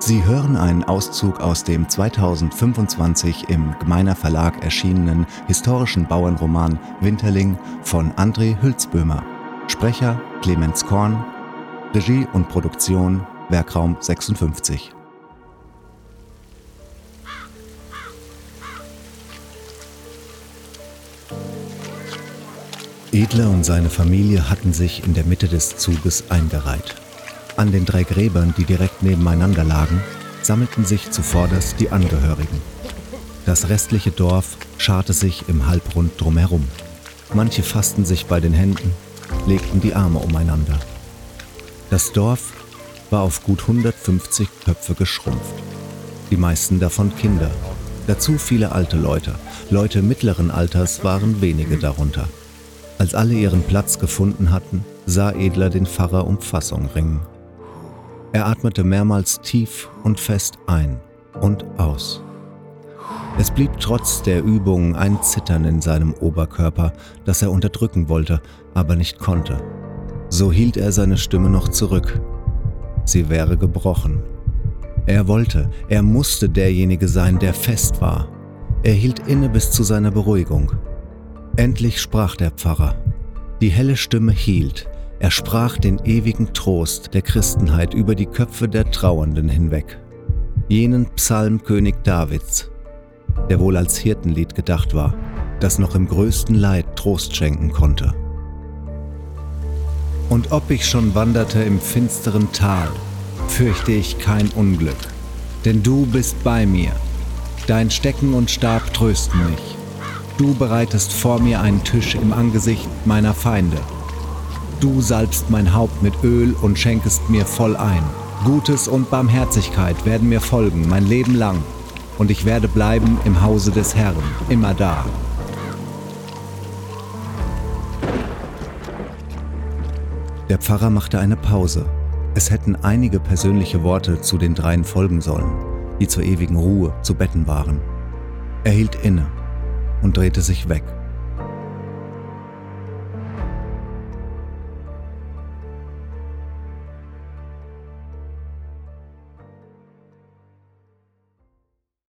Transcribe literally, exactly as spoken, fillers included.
Sie hören einen Auszug aus dem zweitausendfünfundzwanzig im Gmeiner Verlag erschienenen historischen Bauernroman Winterling von André Hülsböhmer. Sprecher Clemens Korn, Regie und Produktion Werkraum sechsundfünfzig. Edler und seine Familie hatten sich in der Mitte des Zuges eingereiht. An den drei Gräbern, die direkt nebeneinander lagen, sammelten sich zuvorderst die Angehörigen. Das restliche Dorf scharte sich im Halbrund drumherum. Manche fassten sich bei den Händen, legten die Arme umeinander. Das Dorf war auf gut hundertfünfzig Köpfe geschrumpft. Die meisten davon Kinder. Dazu viele alte Leute. Leute mittleren Alters waren wenige darunter. Als alle ihren Platz gefunden hatten, sah Edler den Pfarrer um Fassung ringen. Er atmete mehrmals tief und fest ein und aus. Es blieb trotz der Übung ein Zittern in seinem Oberkörper, das er unterdrücken wollte, aber nicht konnte. So hielt er seine Stimme noch zurück. Sie wäre gebrochen. Er wollte, er musste derjenige sein, der fest war. Er hielt inne bis zu seiner Beruhigung. Endlich sprach der Pfarrer. Die helle Stimme hielt. Er sprach den ewigen Trost der Christenheit über die Köpfe der Trauernden hinweg. Jenen Psalm König Davids, der wohl als Hirtenlied gedacht war, das noch im größten Leid Trost schenken konnte. Und ob ich schon wanderte im finsteren Tal, fürchte ich kein Unglück, denn du bist bei mir. Dein Stecken und Stab trösten mich. Du bereitest vor mir einen Tisch im Angesicht meiner Feinde. Du salbst mein Haupt mit Öl und schenkest mir voll ein. Gutes und Barmherzigkeit werden mir folgen, mein Leben lang. Und ich werde bleiben im Hause des Herrn, immer da. Der Pfarrer machte eine Pause. Es hätten einige persönliche Worte zu den dreien folgen sollen, die zur ewigen Ruhe zu betten waren. Er hielt inne und drehte sich weg.